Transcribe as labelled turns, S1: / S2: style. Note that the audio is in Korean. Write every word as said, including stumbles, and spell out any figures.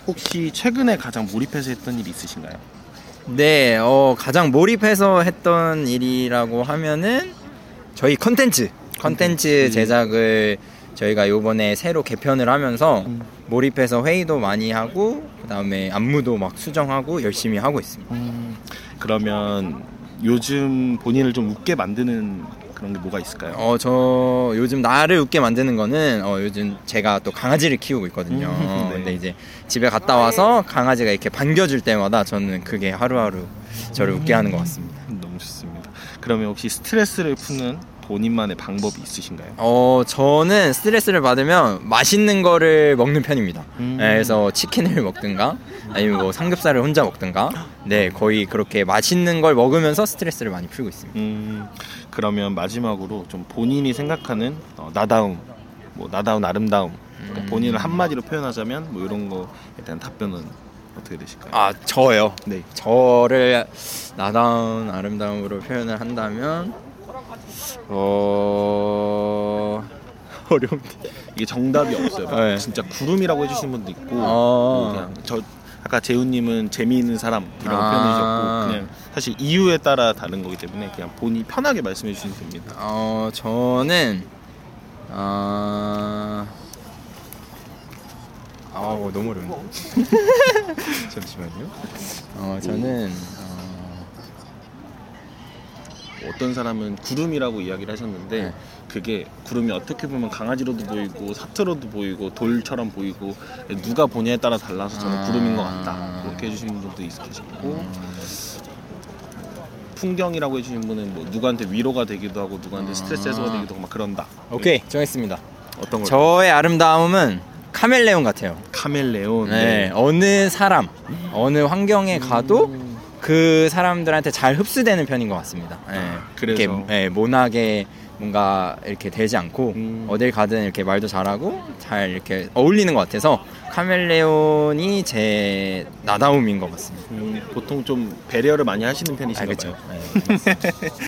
S1: 혹시 최근에 가장 몰입해서 했던 일이 있으신가요?
S2: 네, 어, 가장 몰입해서 했던 일이라고 하면은 저희 컨텐츠, 컨텐츠 제작을 저희가 요번에 새로 개편을 하면서 음. 몰입해서 회의도 많이 하고 그다음에 안무도 막 수정하고 열심히 하고 있습니다.
S1: 음. 그러면 요즘 본인을 좀 웃게 만드는 그런 게 뭐가 있을까요?
S2: 어, 저 요즘 나를 웃게 만드는 거는 어, 요즘 제가 또 강아지를 키우고 있거든요. 음, 네. 근데 이제 집에 갔다 와서 강아지가 이렇게 반겨줄 때마다 저는 그게 하루하루 저를 음. 웃게 하는 것 같습니다.
S1: 너무 좋습니다. 그러면 혹시 스트레스를 푸는 본인만의 방법이 있으신가요?
S2: 어, 저는 스트레스를 받으면 맛있는 거를 먹는 편입니다. 음. 네, 그래서 치킨을 먹든가 아니면 뭐 삼겹살을 혼자 먹든가 네, 거의 그렇게 맛있는 걸 먹으면서 스트레스를 많이 풀고 있습니다.
S1: 음, 그러면 마지막으로 좀 본인이 생각하는 어, 나다움, 뭐 나다운 아름다움 그러니까 음. 본인을 한마디로 표현하자면 뭐 이런 거에 대한 답변은 어떻게 되실까요?
S2: 아, 저요?
S1: 네.
S2: 저를 나다운 아름다움으로 표현을 한다면 어... 어려운데
S1: 이게 정답이 없어요. 네. 진짜 구름이라고 해주신 분도 있고 어... 뭐 그냥 저 아까 재훈님은 재미있는 사람이라고 아... 표현해주셨고 그냥 사실 이유에 따라 다른 거기 때문에 그냥 본인이 편하게 말씀해 주시면 됩니다.
S2: 어... 저는 어... 아 너무 어려운데 잠시만요. 어, 저는
S1: 어떤 사람은 구름이라고 이야기를 하셨는데 네. 그게 구름이 어떻게 보면 강아지로도 보이고 사투로도 보이고 돌처럼 보이고 누가 보냐에 따라 달라서 저는 아... 구름인 것 같다 그렇게 해주시는 분도 계시고 음... 풍경이라고 해주신 분은 뭐 누구한테 위로가 되기도 하고 누구한테 스트레스 해소가 되기도 하고 막 그런다.
S2: 오케이 정했습니다.
S1: 어떤 걸?
S2: 저의 아름다움은 카멜레온 같아요.
S1: 카멜레온.
S2: 네, 네. 어느 사람 어느 환경에 가도 음... 그 사람들한테 잘 흡수되는 편인 것 같습니다. 네.
S1: 그래서
S2: 이렇게 네, 모나게 뭔가 이렇게 되지 않고 음. 어딜 가든 이렇게 말도 잘하고 잘 이렇게 어울리는 것 같아서 카멜레온이 제 나다움인 것 같습니다.
S1: 음, 보통 좀 배려를 많이 하시는 편이신가요?
S2: 아, 그렇죠. 네,